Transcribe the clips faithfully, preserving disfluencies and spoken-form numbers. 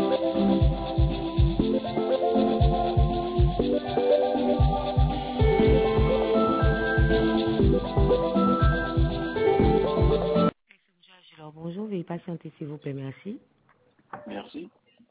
Alors, bonjour, veuillez patienter s'il vous plaît, merci. Merci.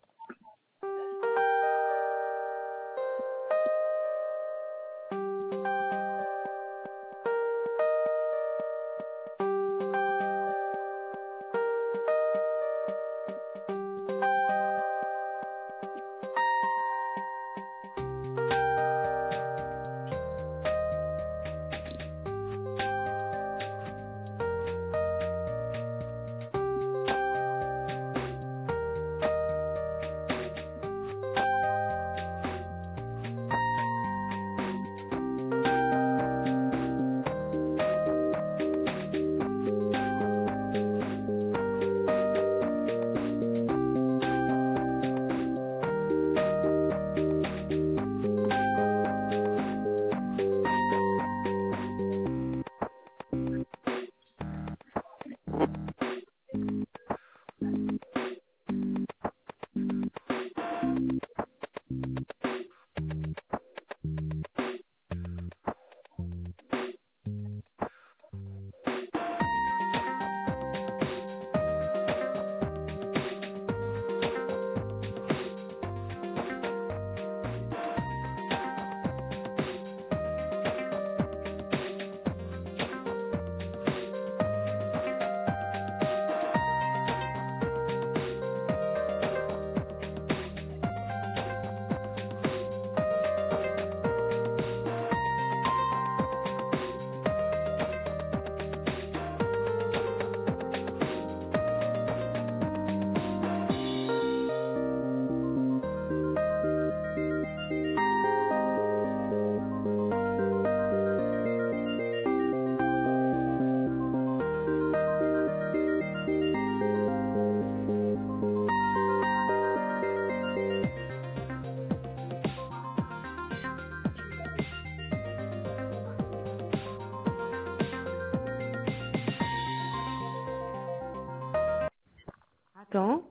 Attends.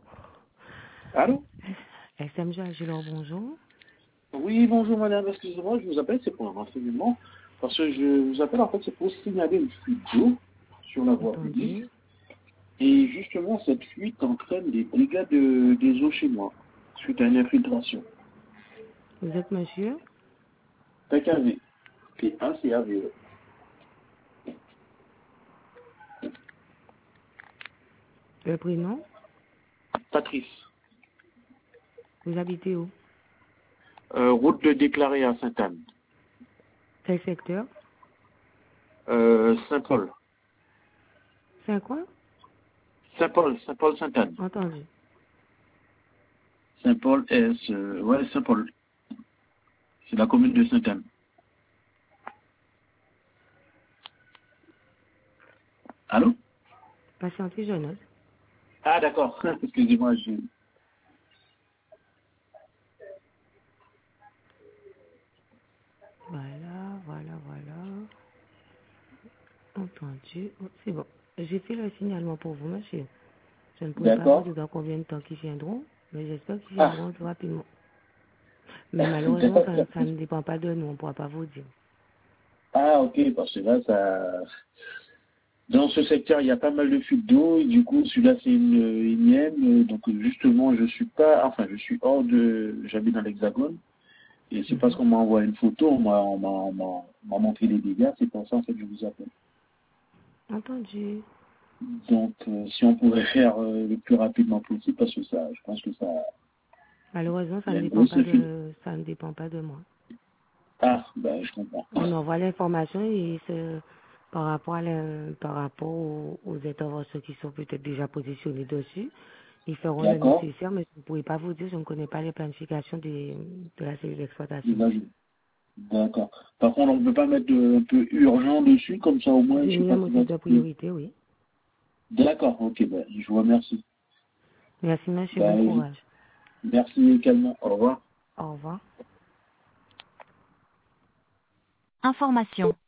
Allô? S M G Agilor, bonjour. Oui, bonjour madame, excusez-moi, je vous appelle, c'est pour un renseignement, parce que je vous appelle en fait, c'est pour signaler une fuite d'eau sur la voie publique, Entendu. et justement cette fuite entraîne des dégâts de, des eaux chez moi, suite à une infiltration. Vous êtes monsieur? P K V, P A C A V E. Le prénom? Patrice, Vous habitez où? euh, route de déclaré à Sainte-Anne, Quel secteur? euh, Saint-Paul, C'est quoi? Saint-Paul, Saint-Paul, Sainte-Anne, Entendu. Saint-Paul, S, euh, ouais, Saint-Paul, c'est la commune de Sainte-Anne. Allô? Patientez, je note. Ah d'accord, excusez-moi, je... Voilà, voilà, voilà. Entendu. Oh, c'est bon. J'ai fait le signalement pour vous, monsieur. Je ne pourrai pas vous D'accord. dire dans combien de temps qu'ils viendront, mais j'espère qu'ils Ah, viendront tout rapidement. Mais malheureusement, ça, d'accord. ça ne dépend pas de nous, on ne pourra pas vous dire. Ah, ok, parce que là, ça... Dans ce secteur, il y a pas mal de fuites d'eau, et du coup, celui-là, c'est une euh, énième, euh, donc justement, je suis pas... Enfin, je suis hors de... J'habite dans l'Hexagone, et c'est parce Mhm. qu'on m'a envoyé une photo, on m'a on m'a- on m'a- on m'a montré les dégâts, c'est pour ça, en fait, je vous appelle. Entendu. Donc, euh, si on pourrait faire euh, le plus rapidement possible, parce que ça, je pense que ça... Malheureusement, Il ça y a ne une dépend grosse pas fuite. de, ça ne dépend pas de moi. Ah, ben, je comprends. On envoie l'information et c'est par rapport à la- par rapport aux, aux interventions qui sont peut-être déjà positionnées dessus, ils feront le D'accord. nécessaire, mais je ne pourrais pas vous dire, je ne connais pas les planifications des, de la cellule d'exploitation, monsieur. Imagine. D'accord. Par contre, on ne peut pas mettre de- un peu urgent dessus, comme ça au moins, je J'ai sais mis un pas si motif de va... priorité, oui. D'accord, ok, ben, je vous remercie. Merci, monsieur, bon Ben, courage. merci également. Au revoir. Au revoir. Information.